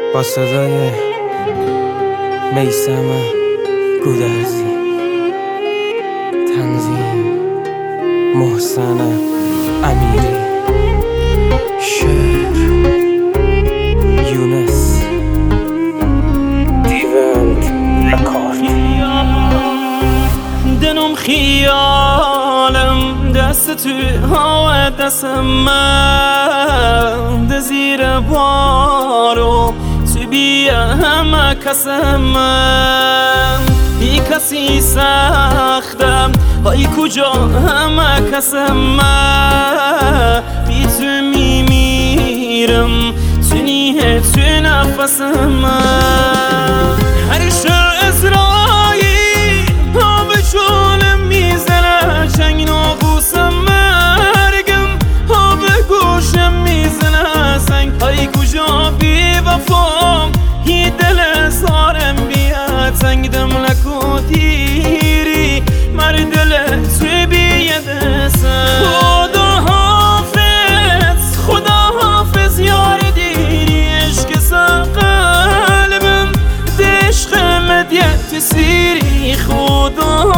با صدای میثم گودرزی، تنظیم محسن امیری، شعر یونس دیوند رکارد. دنم خیالم دست توی هوا دستم ده زیر بارو تو بیا همه کسم بی کسی سختم های کجا همه کسم بی تو میمیرم تو نیه تو نفسم هر شر ازرایی ها به شالم میزنه چنگ ناقوسم مرگم ها به گوشم میزنه سنگ های کجا بی وفام هی دل سارم بیاد سنگ دم لکو دیری مر دل توی بیه دستم خدا حافظ یار دیری عشق سن قلبم دشق مدیت سیری خدا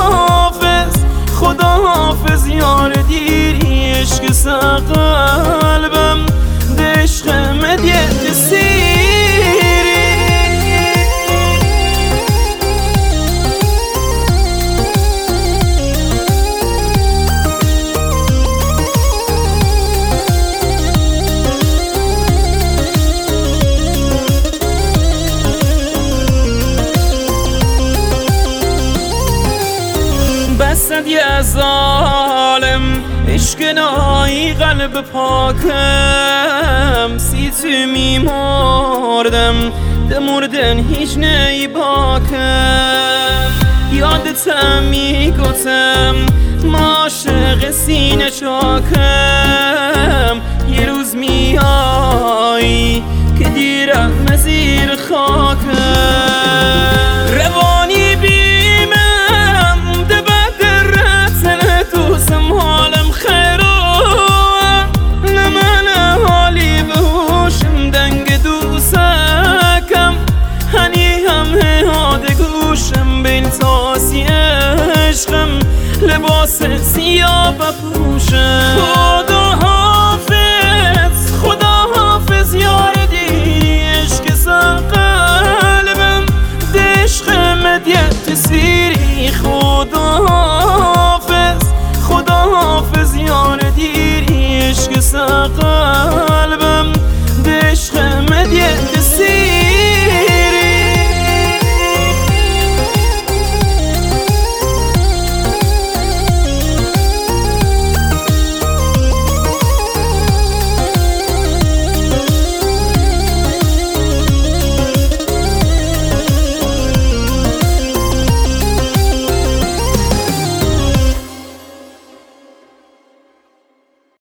حافظ یار دیری عشق سن قلبم دشق مدیت سیری. بسد یه ظالم عشق نایی قلب پاکم سی تو میمردم ده مردن هیچ نی باکم یادتم میگفتم ما عاشق سینه چاکم یه روز میایی که دیرم زیر خاکم روانی بیمم ده بد رتن دوستم حالم خیرو نمن حالی به هوشم دنگ دوستکم هنی هم هاده گوشم بین تاسی عشقم لباس سیاه بپوشم خدا حافظ یار دیری عشق سن قلبم دشق مدیت سیری خدا حافظ یار دیری عشق سن قلبم